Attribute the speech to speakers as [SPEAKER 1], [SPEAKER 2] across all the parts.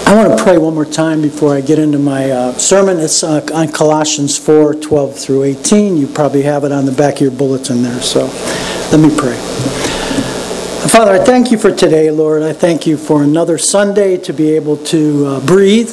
[SPEAKER 1] I want to pray one more time before I get into my sermon. It's on Colossians 4:12 through 18. You probably have it on the back of your bulletin there. So let me pray. Father, I thank you for today, Lord. I thank you for another Sunday to be able to breathe,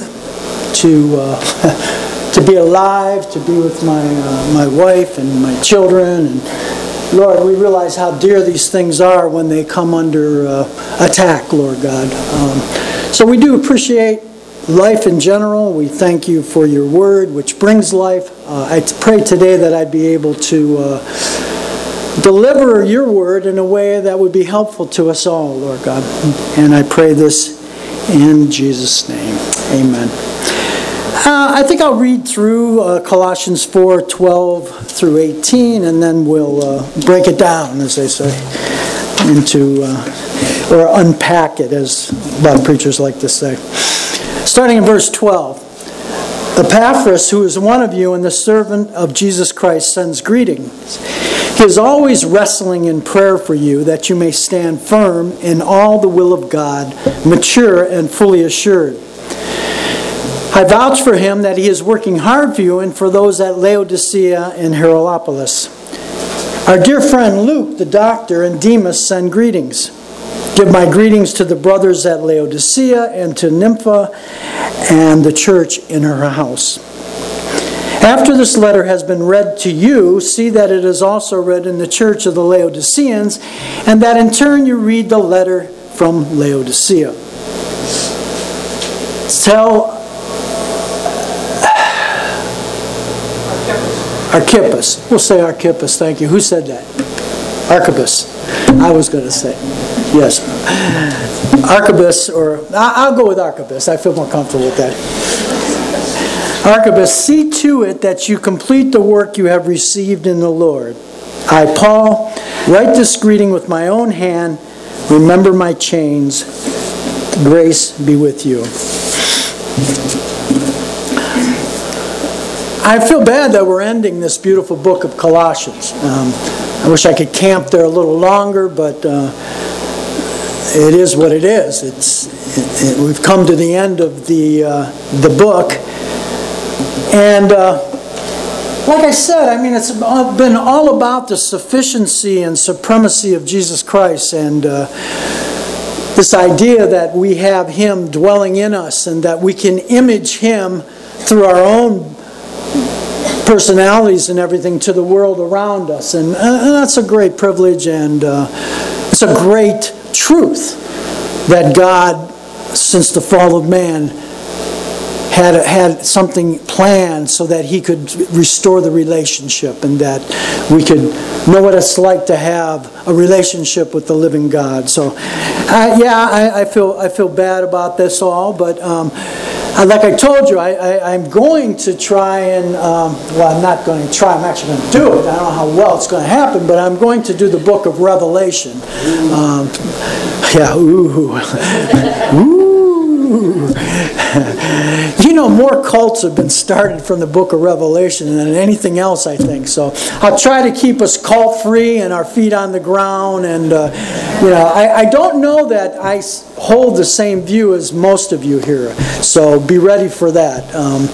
[SPEAKER 1] to be alive, to be with my wife and my children. And Lord, we realize how dear these things are when they come under attack, Lord God. So we do appreciate life in general. We thank you for your word, which brings life. I pray today that I'd be able to deliver your word in a way that would be helpful to us all, Lord God. And I pray this in Jesus' name. Amen. I think I'll read through Colossians 4:12 through 18, and then we'll break it down, as they say, into or unpack it, as a lot of preachers like to say. Starting in verse 12. Epaphras, who is one of you and the servant of Jesus Christ, sends greetings. He is always wrestling in prayer for you, that you may stand firm in all the will of God, mature and fully assured. I vouch for him that he is working hard for you and for those at Laodicea and Hierapolis. Our dear friend Luke, the doctor, and Demas send greetings. Give my greetings to the brothers at Laodicea and to Nympha and the church in her house. After this letter has been read to you, see that it is also read in the church of the Laodiceans, and that in turn you read the letter from Laodicea. Tell Archippus. We'll say Archippus, thank you. Who said that? Archippus. I was going to say. Yes. Archippus, or I'll go with Archippus. I feel more comfortable with that. Archippus, see to it that you complete the work you have received in the Lord. I, Paul, write this greeting with my own hand. Remember my chains. Grace be with you. I feel bad that we're ending this beautiful book of Colossians. I wish I could camp there a little longer, but it is what it is. We've come to the end of the book, and like I said, I mean, it's been all about the sufficiency and supremacy of Jesus Christ, and this idea that we have Him dwelling in us, and that we can image Him through our own personalities and everything to the world around us, and that's a great privilege, and it's a great truth that God, since the fall of man, had something planned so that He could restore the relationship, and that we could know what it's like to have a relationship with the living God. So, I feel bad about this all, but like I told you, I'm going to try and, I'm not going to try, I'm actually going to do it. I don't know how well it's going to happen, but I'm going to do the book of Revelation. You know, more cults have been started from the book of Revelation than anything else, I think. So I'll try to keep us cult-free and our feet on the ground. And, I don't know that I hold the same view as most of you here. So be ready for that.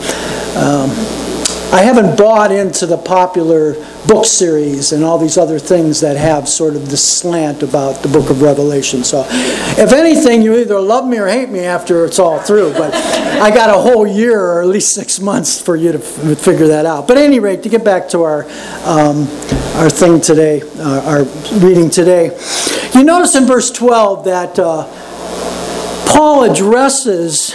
[SPEAKER 1] I haven't bought into the popular book series and all these other things that have sort of this slant about the book of Revelation. So if anything, you either love me or hate me after it's all through. But I got a whole year or at least 6 months for you to figure that out. But at any rate, to get back to our thing today, our reading today, you notice in verse 12 that Paul addresses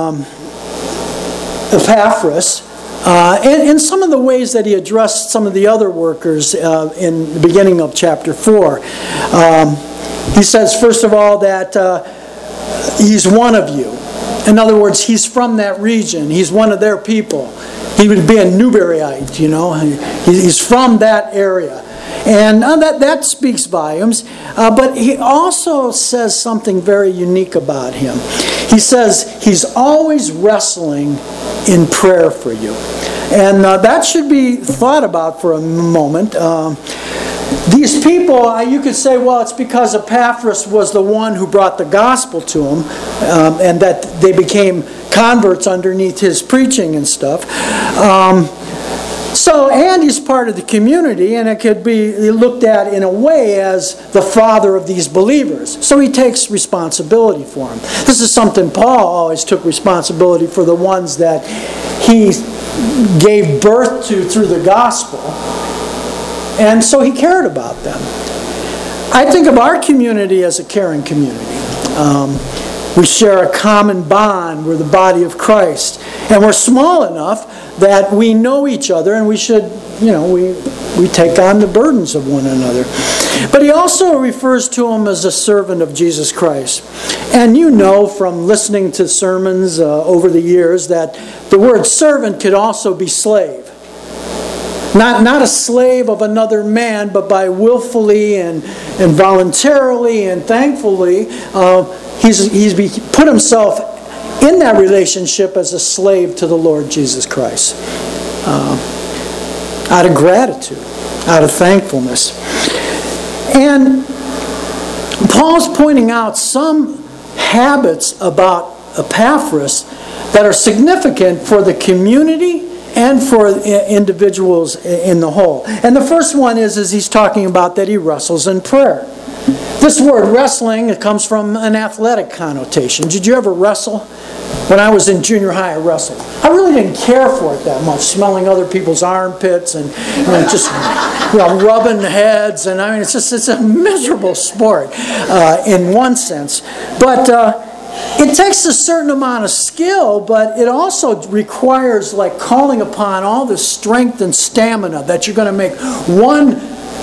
[SPEAKER 1] Epaphras in some of the ways that he addressed some of the other workers in the beginning of chapter 4. He says, first of all, that he's one of you. In other words, he's from that region. He's one of their people. He would be a Newburyite, He's from that area. And that speaks volumes. But he also says something very unique about him. He says he's always wrestling in prayer for you. And that should be thought about for a moment. These people, you could say, well, it's because Epaphras was the one who brought the gospel to them, and that they became converts underneath his preaching and stuff. So Andy's part of the community, and it could be looked at in a way as the father of these believers. So he takes responsibility for them. This is something Paul always took responsibility for, the ones that he gave birth to through the gospel. And so he cared about them. I think of our community as a caring community. We share a common bond. We're the body of Christ. And we're small enough that we know each other, and we should, we take on the burdens of one another. But he also refers to him as a servant of Jesus Christ. And you know from listening to sermons over the years that the word servant could also be slave. Not a slave of another man, but by willfully and voluntarily and thankfully, he's put himself in that relationship as a slave to the Lord Jesus Christ. Out of gratitude, out of thankfulness. And Paul's pointing out some habits about Epaphras that are significant for the community and for individuals in the whole. And the first one is he's talking about that he wrestles in prayer. This word wrestling, it comes from an athletic connotation. Did you ever wrestle? When I was in junior high, I wrestled. I really didn't care for it that much, smelling other people's armpits and just rubbing heads. And I mean, it's a miserable sport in one sense. But it takes a certain amount of skill, but it also requires like calling upon all the strength and stamina that you're going to make one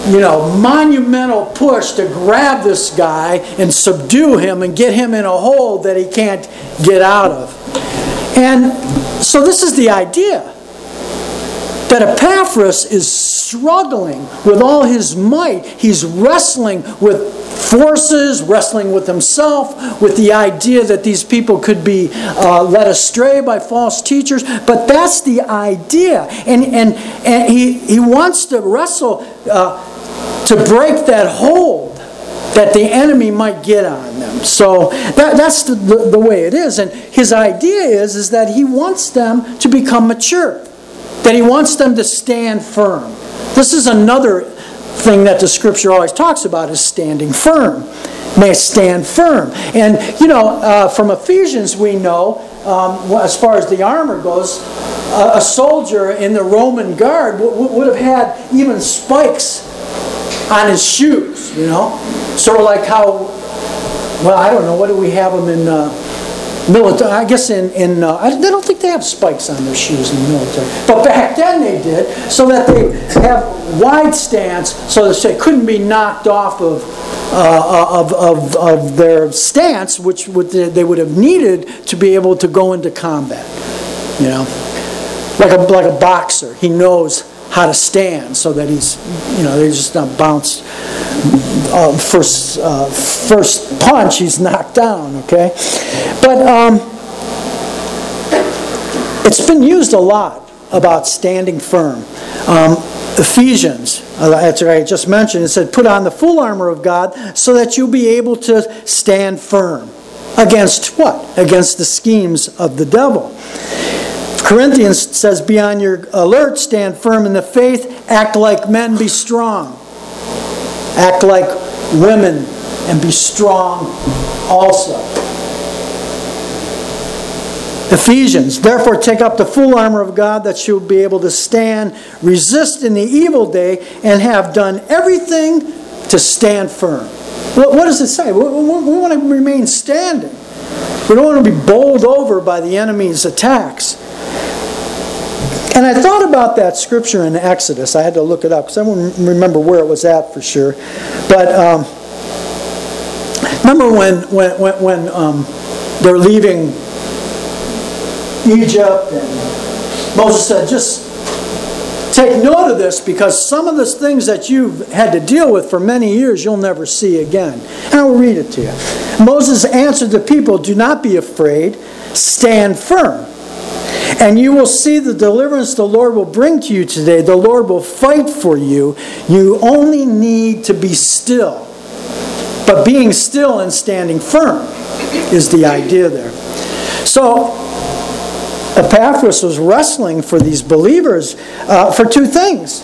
[SPEAKER 1] monumental push to grab this guy and subdue him and get him in a hole that he can't get out of. And so this is the idea, that Epaphras is struggling with all his might. He's wrestling with forces, wrestling with himself, with the idea that these people could be led astray by false teachers. But that's the idea. And he wants to wrestle to break that hold that the enemy might get on them. So that's the way it is. And his idea is that he wants them to become mature, that he wants them to stand firm. This is another thing that the Scripture always talks about, is standing firm. May stand firm. And, from Ephesians we know, as far as the armor goes, a soldier in the Roman guard would have had even spikes on his shoes, Sort of like how, I don't know, what do we have them in military? I guess I don't think they have spikes on their shoes in the military. But back then they did, so that they have wide stance, so that they couldn't be knocked off of their stance, which they would have needed to be able to go into combat. Like a boxer, he knows how to stand so that he's, they're just not bounced. First punch, he's knocked down. Okay, but it's been used a lot about standing firm. Ephesians, that's what I just mentioned. It said, "Put on the full armor of God, so that you'll be able to stand firm against what? Against the schemes of the devil." Corinthians says, "Be on your alert, stand firm in the faith, act like men, be strong." Act like women and be strong also. Ephesians, "Therefore take up the full armor of God, that you'll be able to stand, resist in the evil day, and have done everything to stand firm." What does it say? We want to remain standing. We don't want to be bowled over by the enemy's attacks. And I thought about that scripture in Exodus. I had to look it up because I don't remember where it was at for sure. But remember when they're leaving Egypt, and Moses said, "Just take note of this, because some of the things that you've had to deal with for many years you'll never see again." And I'll read it to you. Moses answered the people, "Do not be afraid. Stand firm. And you will see the deliverance the Lord will bring to you today. The Lord will fight for you. You only need to be still. But being still and standing firm is the idea there. So, Epaphras was wrestling for these believers for two things.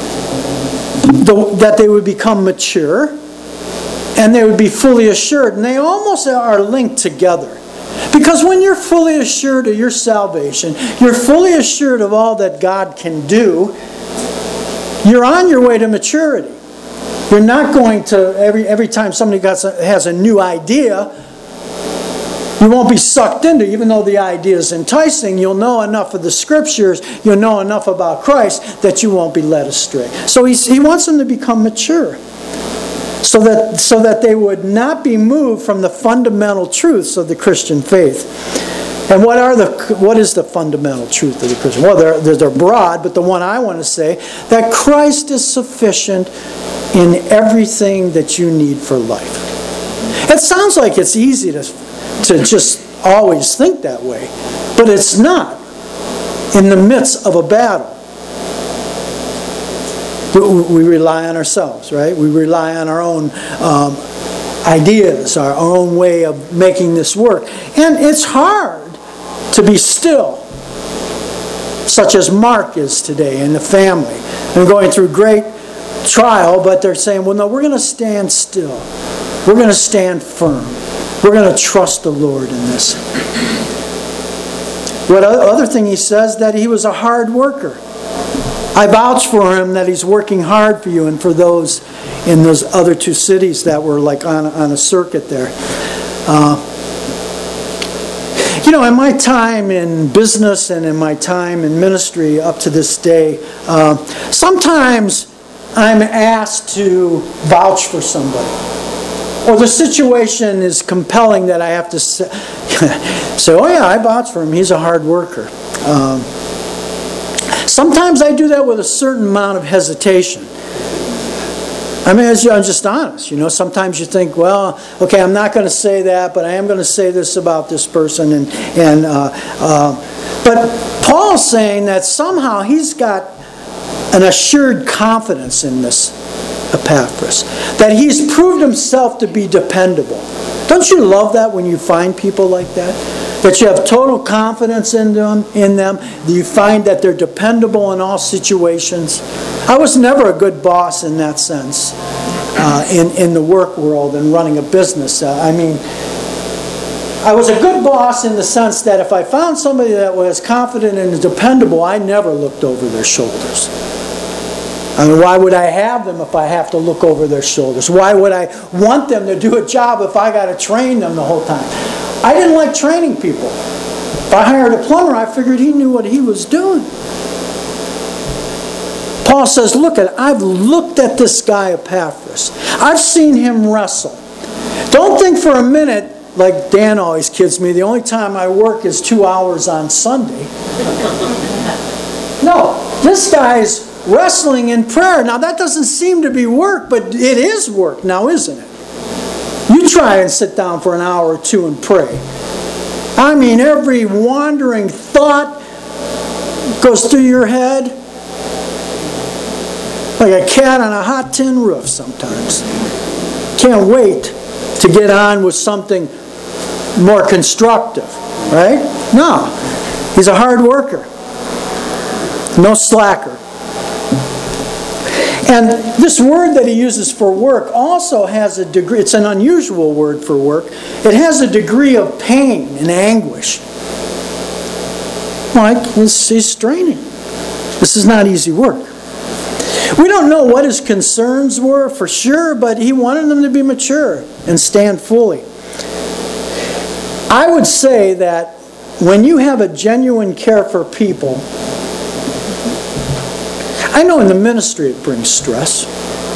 [SPEAKER 1] That they would become mature and they would be fully assured. And they almost are linked together. Because when you're fully assured of your salvation, you're fully assured of all that God can do, you're on your way to maturity. You're not going to, every time somebody has a new idea, you won't be sucked into, even though the idea is enticing. You'll know enough of the Scriptures, you'll know enough about Christ that you won't be led astray. So he wants them to become mature. So that they would not be moved from the fundamental truths of the Christian faith. And what is the fundamental truth of the Christian? Well, they're broad, but the one I want to say, that Christ is sufficient in everything that you need for life. It sounds like it's easy to just always think that way, but it's not in the midst of a battle. We rely on ourselves, right? We rely on our own ideas, our own way of making this work. And it's hard to be still, such as Mark is today in the family. And going through great trial, but they're saying, well, no, we're going to stand still. We're going to stand firm. We're going to trust the Lord in this. What other thing he says, that he was a hard worker. I vouch for him that he's working hard for you and for those in those other two cities that were like on a circuit there. In my time in business and in my time in ministry up to this day, sometimes I'm asked to vouch for somebody. Or the situation is compelling that I have to say, oh yeah, I vouch for him, he's a hard worker. Sometimes I do that with a certain amount of hesitation. I mean, I'm just honest. Sometimes you think, well, okay, I'm not going to say that, but I am going to say this about this person. But Paul's saying that somehow he's got an assured confidence in this Epaphras, that he's proved himself to be dependable. Don't you love that when you find people like that? That you have total confidence in them, that you find that they're dependable in all situations. I was never a good boss in that sense, in the work world and running a business. I was a good boss in the sense that if I found somebody that was confident and dependable, I never looked over their shoulders. I mean, why would I have them if I have to look over their shoulders? Why would I want them to do a job if I got to train them the whole time? I didn't like training people. If I hired a plumber, I figured he knew what he was doing. Paul says, I've looked at this guy Epaphras. I've seen him wrestle. Don't think for a minute, like Dan always kids me, the only time I work is 2 hours on Sunday. No, this guy's wrestling in prayer. Now that doesn't seem to be work, but it is work now, isn't it? You try and sit down for an hour or two and pray. I mean, every wandering thought goes through your head like a cat on a hot tin roof sometimes. Can't wait to get on with something more constructive, right? No, he's a hard worker. No slacker. And this word that he uses for work also has a degree, it's an unusual word for work. It has a degree of pain and anguish. Like, he's straining. This is not easy work. We don't know what his concerns were for sure, but he wanted them to be mature and stand fully. I would say that when you have a genuine care for people, I know in the ministry it brings stress.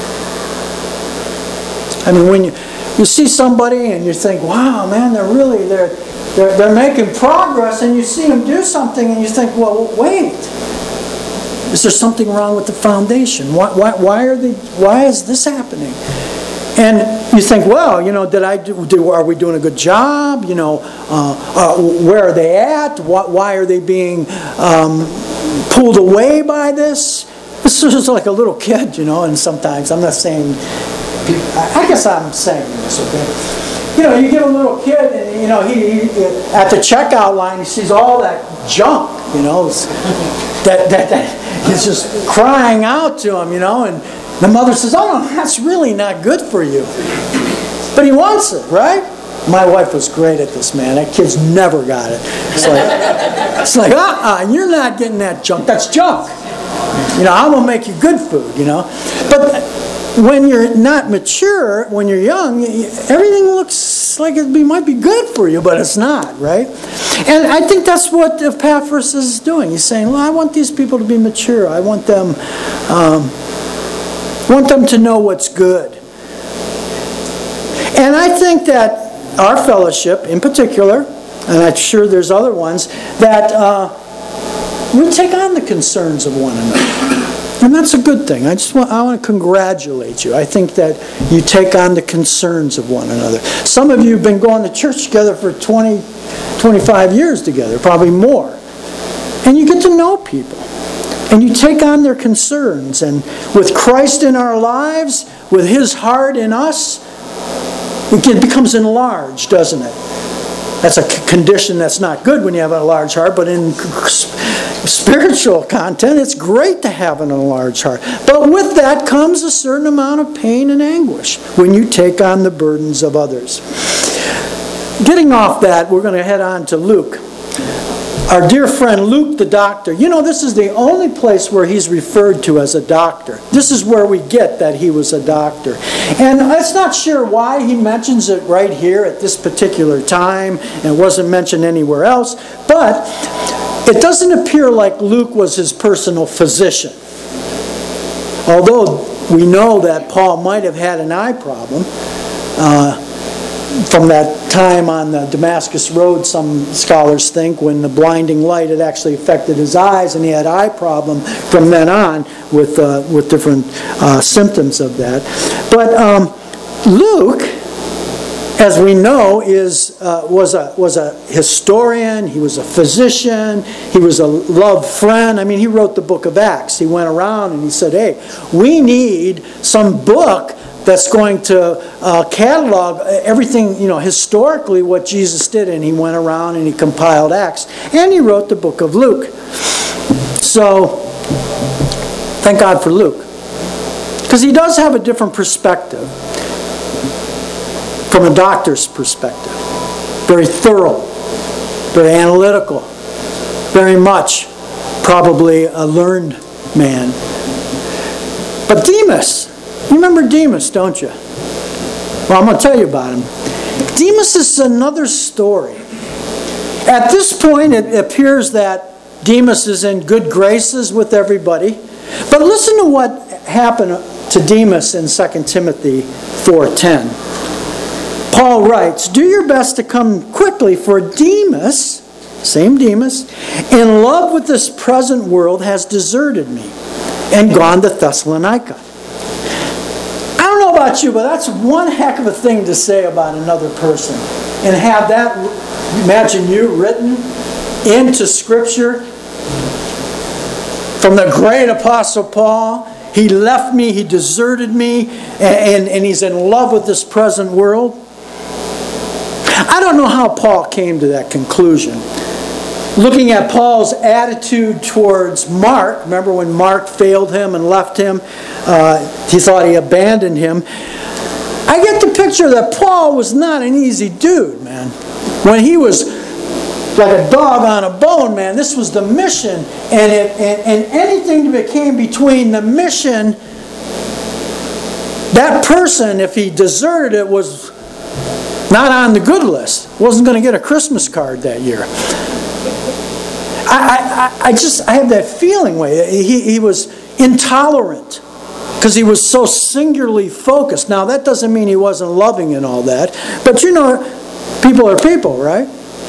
[SPEAKER 1] I mean, when you see somebody and you think, wow, man, they're making progress, and you see them do something and you think, well, wait, is there something wrong with the foundation? Why is this happening? And you think, well, are we doing a good job? Where are they at? Why are they being pulled away by this? This is like a little kid, and sometimes, I'm not saying, I guess I'm saying this, okay? You get a little kid and, he at the checkout line, he sees all that junk, that he's just crying out to him, and the mother says, oh, no, that's really not good for you. But he wants it, right? My wife was great at this, man. That kid's never got it. It's like, you're not getting that junk. That's junk. I'm going to make you good food, But when you're not mature, when you're young, everything looks like it might be good for you, but it's not, right? And I think that's what Epaphras is doing. He's saying, well, I want these people to be mature. I want them to know what's good. And I think that our fellowship in particular, and I'm sure there's other ones, that we take on the concerns of one another. And that's a good thing. I want to congratulate you. I think that you take on the concerns of one another. Some of you have been going to church together for 20, 25 years together, probably more. And you get to know people. And you take on their concerns. And with Christ in our lives, with His heart in us, it becomes enlarged, doesn't it? That's a condition that's not good when you have a large heart, but in spiritual content, it's great to have an enlarged heart. But with that comes a certain amount of pain and anguish when you take on the burdens of others. Getting off that, we're going to head on to Luke. Our dear friend Luke the doctor. This is the only place where he's referred to as a doctor. This is where we get that he was a doctor. And I'm not sure why he mentions it right here at this particular time, and it wasn't mentioned anywhere else, but it doesn't appear like Luke was his personal physician. Although we know that Paul might have had an eye problem. From that time on the Damascus Road, some scholars think, when the blinding light had actually affected his eyes and he had eye problem from then on with different symptoms of that. But Luke, as we know, was a historian. He was a physician. He was a loved friend. I mean, he wrote the book of Acts. He went around and he said, hey, we need some book that's going to catalog everything, historically what Jesus did. And he went around and he compiled Acts. And he wrote the book of Luke. So, thank God for Luke. Because he does have a different perspective from a doctor's perspective. Very thorough, very analytical, very much probably a learned man. But Demas, you remember Demas, don't you? Well, I'm going to tell you about him. Demas is another story. At this point, it appears that Demas is in good graces with everybody. But listen to what happened to Demas in 2 Timothy 4:10. Paul writes, do your best to come quickly, for Demas, same Demas, in love with this present world has deserted me and gone to Thessalonica. I don't know about you, but that's one heck of a thing to say about another person. And have that, imagine you, written into Scripture from the great Apostle Paul. He left me, he deserted me, and he's in love with this present world. I don't know how Paul came to that conclusion. Looking at Paul's attitude towards Mark, remember when Mark failed him and left him, he thought he abandoned him. I get the picture that Paul was not an easy dude, man. When he was like a dog on a bone, man, this was the mission, and anything that came between the mission, that person, if he deserted it, was not on the good list. Wasn't going to get a Christmas card that year. I have that feeling. He was intolerant because he was so singularly focused. Now, that doesn't mean he wasn't loving and all that. But people are people, right?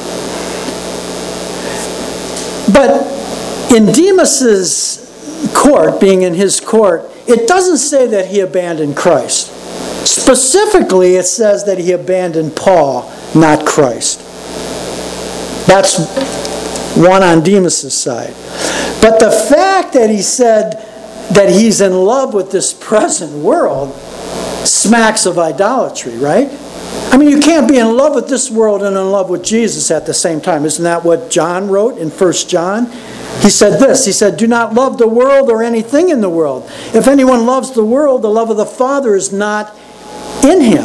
[SPEAKER 1] But in Demas's court, being in his court, it doesn't say that he abandoned Christ. Specifically, it says that he abandoned Paul, not Christ. That's one on Demas' side. But the fact that he said that he's in love with this present world smacks of idolatry, right? I mean, you can't be in love with this world and in love with Jesus at the same time. Isn't that what John wrote in 1 John? He said this, he said, "Do not love the world or anything in the world. If anyone loves the world, the love of the Father is not in him.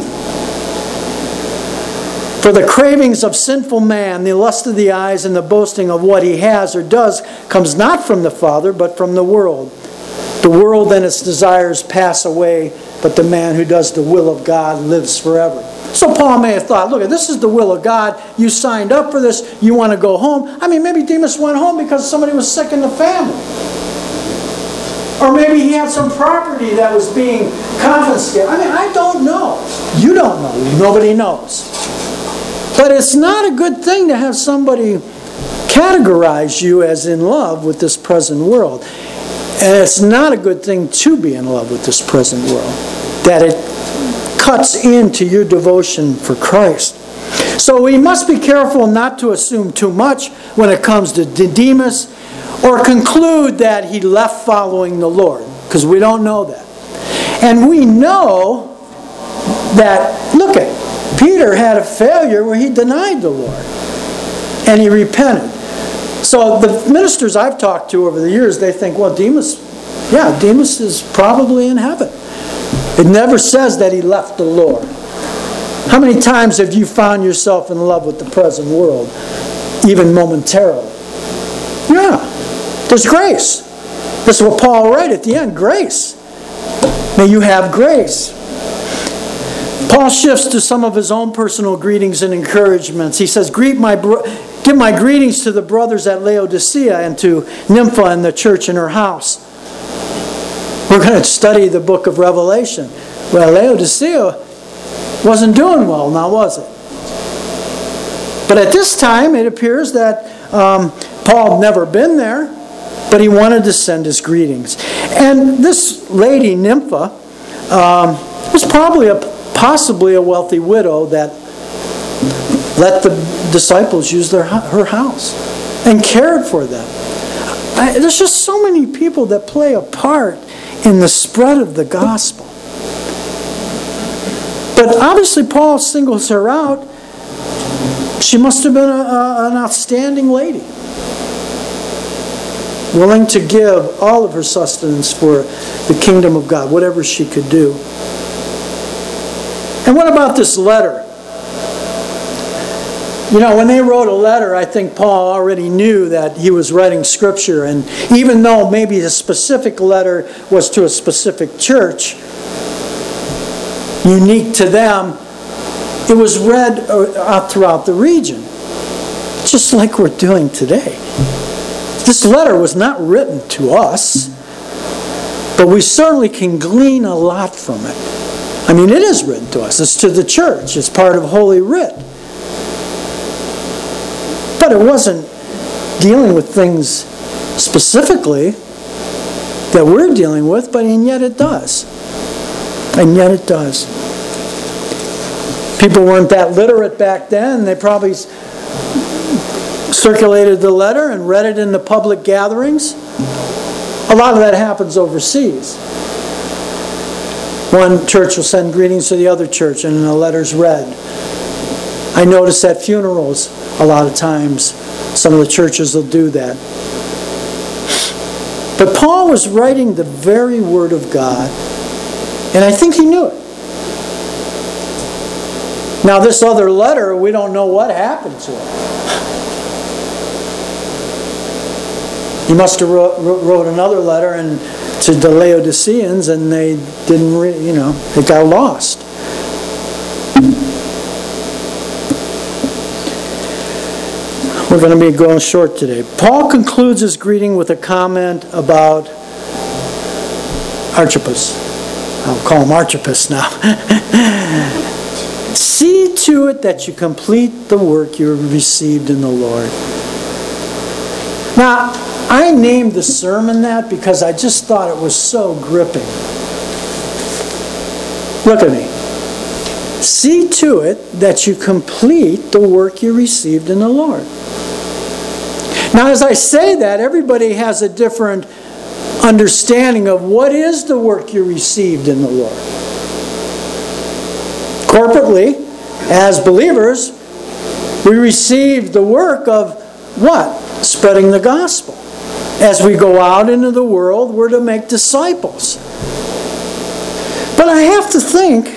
[SPEAKER 1] For the cravings of sinful man, the lust of the eyes, and the boasting of what he has or does comes not from the Father, but from the world. The world and its desires pass away, but the man who does the will of God lives forever." So Paul may have thought, look, this is the will of God. You signed up for this. You want to go home. I mean, maybe Demas went home because somebody was sick in the family. Or maybe he had some property that was being confiscated. I mean, I don't know. You don't know. Nobody knows. But it's not a good thing to have somebody categorize you as in love with this present world. And it's not a good thing to be in love with this present world. That it cuts into your devotion for Christ. So we must be careful not to assume too much when it comes to Demas, or conclude that he left following the Lord, because we don't know that. And we know that, look at, Peter had a failure where he denied the Lord, and he repented. So the ministers I've talked to over the years, they think, well, Demas is probably in heaven. It never says that he left the Lord. How many times have you found yourself in love with the present world, even momentarily? Yeah, there's grace. This is what Paul wrote at the end, grace. May you have grace. Paul shifts to some of his own personal greetings and encouragements. He says, give my greetings to the brothers at Laodicea and to Nympha and the church in her house. We're going to study the book of Revelation. Well, Laodicea wasn't doing well now, was it? But at this time, it appears that Paul had never been there, but he wanted to send his greetings. And this lady, Nympha, was possibly a wealthy widow that let the disciples use her house and cared for them. There's just so many people that play a part in the spread of the gospel. But obviously Paul singles her out. She must have been an outstanding lady, willing to give all of her sustenance for the kingdom of God, whatever she could do. And what about this letter? You know, when they wrote a letter, I think Paul already knew that he was writing Scripture. And even though maybe a specific letter was to a specific church, unique to them, it was read throughout the region, just like we're doing today. This letter was not written to us, but we certainly can glean a lot from it. I mean, it is written to us. It's to the church. It's part of Holy Writ. But it wasn't dealing with things specifically that we're dealing with, and yet it does. And yet it does. People weren't that literate back then. They probably circulated the letter and read it in the public gatherings. A lot of that happens overseas. One church will send greetings to the other church and the letter's read. I notice at funerals a lot of times some of the churches will do that. But Paul was writing the very Word of God, and I think he knew it. Now this other letter, we don't know what happened to it. He must have wrote another letter to the Laodiceans, and they didn't, it got lost. We're going to be going short today. Paul concludes his greeting with a comment about Archippus. I'll call him Archippus now. See to it that you complete the work you have received in the Lord. Now, I named the sermon that because I just thought it was so gripping. Look at me. See to it that you complete the work you received in the Lord. Now, as I say that, everybody has a different understanding of what is the work you received in the Lord. Corporately, as believers, we receive the work of what? Spreading the gospel. As we go out into the world, we're to make disciples. But I have to think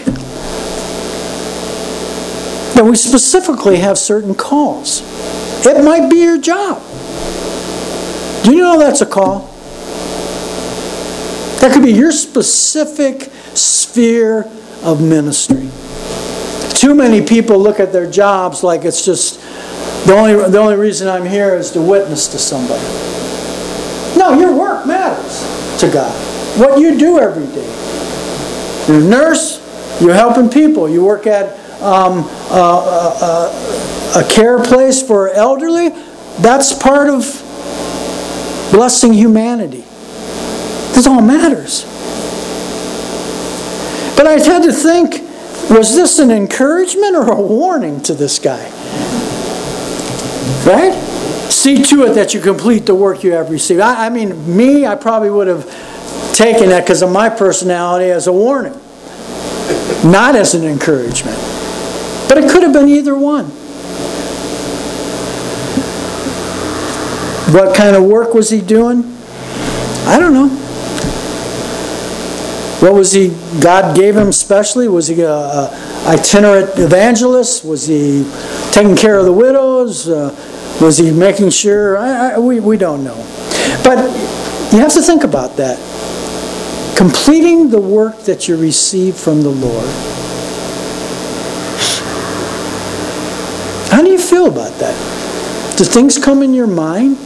[SPEAKER 1] that we specifically have certain calls. It might be your job. Do you know that's a call? That could be your specific sphere of ministry. Too many people look at their jobs like it's just the only reason I'm here is to witness to somebody. No, your work matters to God. What you do every day. You're a nurse, you're helping people. You work at a care place for elderly. That's part of blessing humanity. This all matters. But I had to think, was this an encouragement or a warning to this guy? Right? See to it that you complete the work you have received. I mean, I probably would have taken that because of my personality as a warning, not as an encouragement. But it could have been either one. What kind of work was he doing? I don't know. What was he, God gave him specially? Was he an itinerant evangelist? Was he taking care of the widows? Was he making sure? We don't know. But you have to think about that. Completing the work that you receive from the Lord. How do you feel about that? Do things come in your mind?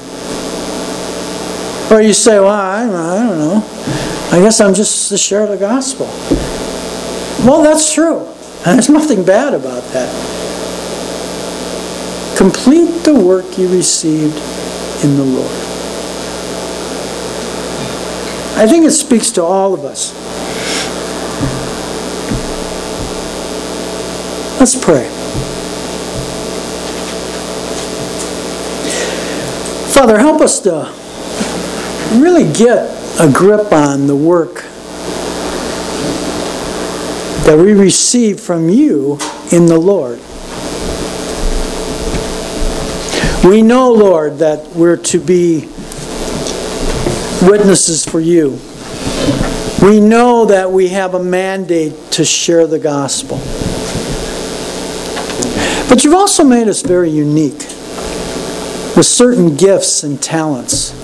[SPEAKER 1] Or you say, well, I don't know. I guess I'm just to share the gospel. Well, that's true. And there's nothing bad about that. Complete the work you received in the Lord. I think it speaks to all of us. Let's pray. Father, help us to really get a grip on the work that we receive from you in the Lord. We know, Lord, that we're to be witnesses for you. We know that we have a mandate to share the gospel. But you've also made us very unique with certain gifts and talents.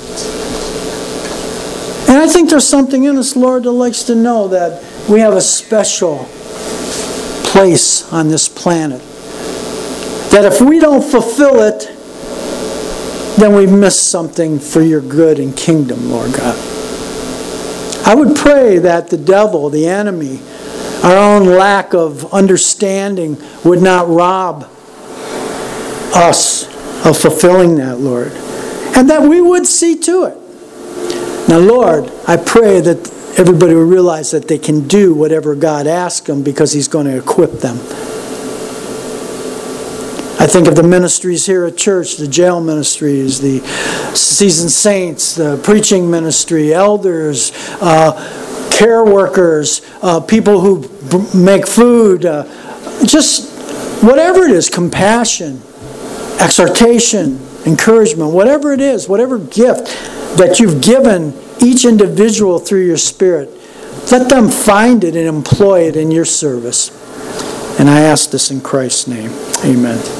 [SPEAKER 1] And I think there's something in us, Lord, that likes to know that we have a special place on this planet. That if we don't fulfill it, then we miss something for your good and kingdom, Lord God. I would pray that the devil, the enemy, our own lack of understanding would not rob us of fulfilling that, Lord. And that we would see to it. Now, Lord, I pray that everybody will realize that they can do whatever God asks them because He's going to equip them. I think of the ministries here at church, the jail ministries, the seasoned saints, the preaching ministry, elders, care workers, people who make food, just whatever it is, compassion, exhortation, encouragement, whatever it is, whatever gift that you've given each individual through your Spirit, let them find it and employ it in your service. And I ask this in Christ's name. Amen.